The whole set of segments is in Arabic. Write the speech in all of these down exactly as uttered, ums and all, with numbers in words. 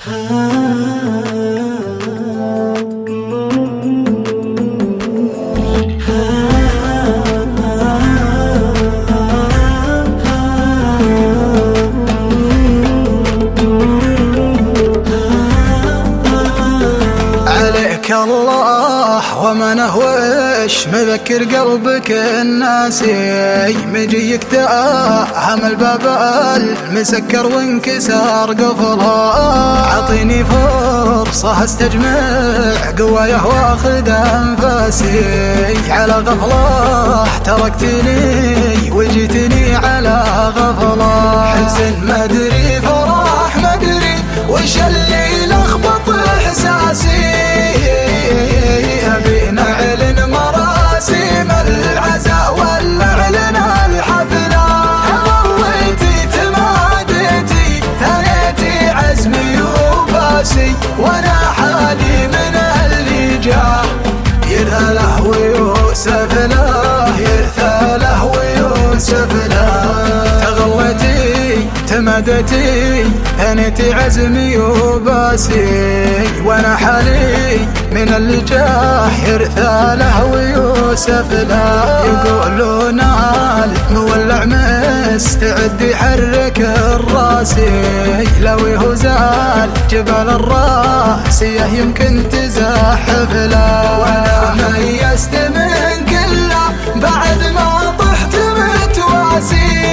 عليك الله ومنه وش مذكر قلبك الناسي، مجيك تأهم الباب المسكر وانكسار قفله. عطيني فرصة استجمع قوايه واخذ انفاسي، على غفله تركتني وجيتني على غفله. حزن مدري فرح مدري وش اللي لخبط احساسي، ابي نعلن مراسيم العزاء ولا اعلن الحفله. ظليتي تماديتي ثنيتي عزمي وباسي، وانا حالي من اللي جاه يرثى له ويوسف له، يرثى له ويوسف له. تغليتي تماديتي ثنيتي عزمي وباسي، وانا حالي من اللي جاه يرثى له ويوسف له. يقولون المولع مستعد يحرك الراسي، لو يهزال جبل الراسية يمكن تزحف له. وانا ميزت من كله بعد ما طحت متواسي،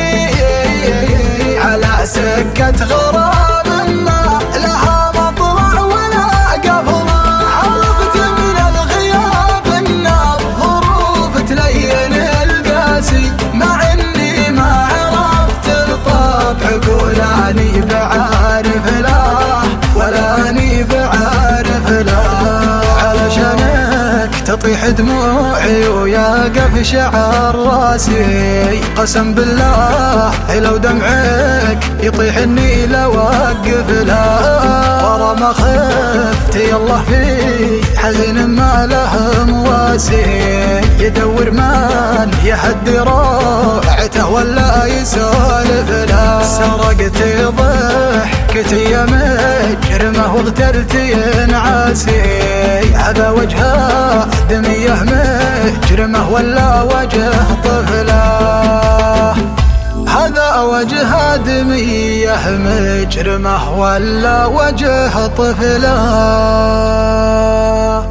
على سكة غراب ما لها مطلع ولا قفله. عرفت من الغياب ان الظروف تلين القاسي، مع اني ما عرفت الطبع قولاني بعارف له ولا اني بعارف له. علشانك تطيح دموعي ويقف شعر راسي، قسم بالله لو دمعك يطيح اني لوقف له. ورا ما خفت يالله في حزين ما له مواسي، يدور من يهدي روعته ولا يسولف له. سرقت ضحكتي يا مجرمه واغتلتي انعاسي، هذا وجهه دميه مجرمه ولا وجه طفله. هذا وجه دميه مجرمه ولا وجه طفله.